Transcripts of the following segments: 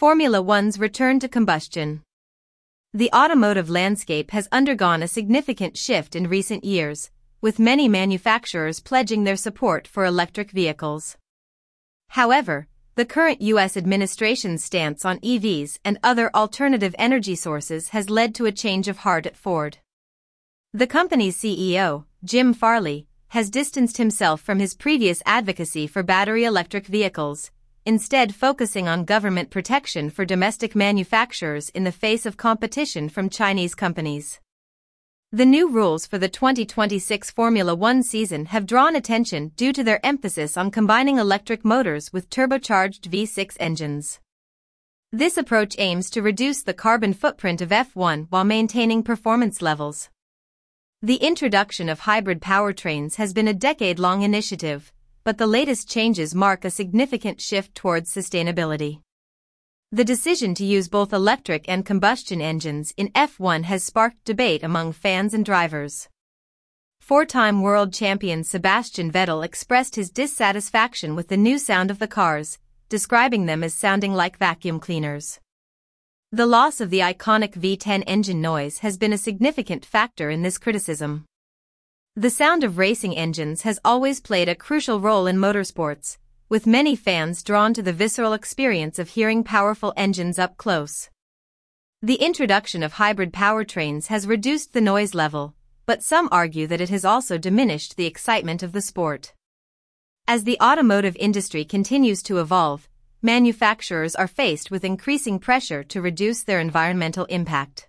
Formula One's return to combustion. The automotive landscape has undergone a significant shift in recent years, with many manufacturers pledging their support for electric vehicles. However, the current U.S. administration's stance on EVs and other alternative energy sources has led to a change of heart at Ford. The company's CEO, Jim Farley, has distanced himself from his previous advocacy for battery electric vehicles, instead focusing on government protection for domestic manufacturers in the face of competition from Chinese companies. The new rules for the 2026 Formula One season have drawn attention due to their emphasis on combining electric motors with turbocharged V6 engines. This approach aims to reduce the carbon footprint of F1 while maintaining performance levels. The introduction of hybrid powertrains has been a decade-long initiative, but the latest changes mark a significant shift towards sustainability. The decision to use both electric and combustion engines in F1 has sparked debate among fans and drivers. Four-time world champion Sebastian Vettel expressed his dissatisfaction with the new sound of the cars, describing them as sounding like vacuum cleaners. The loss of the iconic V10 engine noise has been a significant factor in this criticism. The sound of racing engines has always played a crucial role in motorsports, with many fans drawn to the visceral experience of hearing powerful engines up close. The introduction of hybrid powertrains has reduced the noise level, but some argue that it has also diminished the excitement of the sport. As the automotive industry continues to evolve, manufacturers are faced with increasing pressure to reduce their environmental impact.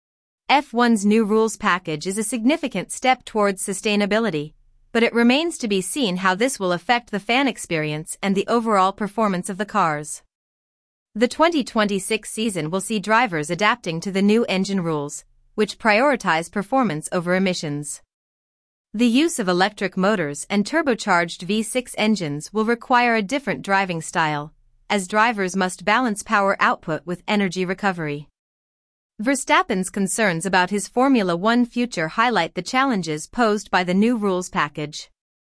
F1's new rules package is a significant step towards sustainability, but it remains to be seen how this will affect the fan experience and the overall performance of the cars. The 2026 season will see drivers adapting to the new engine rules, which prioritize performance over emissions. The use of electric motors and turbocharged V6 engines will require a different driving style, as drivers must balance power output with energy recovery. Verstappen's concerns about his Formula One future highlight the challenges posed by the new rules package.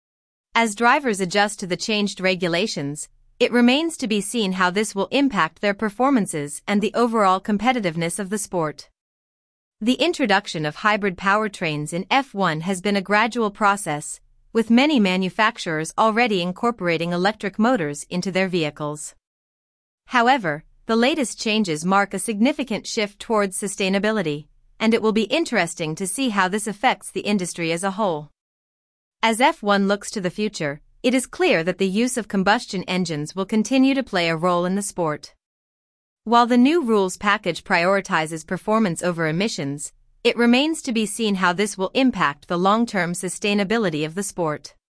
As drivers adjust to the changed regulations, it remains to be seen how this will impact their performances and the overall competitiveness of the sport. The introduction of hybrid powertrains in F1 has been a gradual process, with many manufacturers already incorporating electric motors into their vehicles. However, the latest changes mark a significant shift towards sustainability, and it will be interesting to see how this affects the industry as a whole. As F1 looks to the future, it is clear that the use of combustion engines will continue to play a role in the sport. While the new rules package prioritizes performance over emissions, it remains to be seen how this will impact the long-term sustainability of the sport.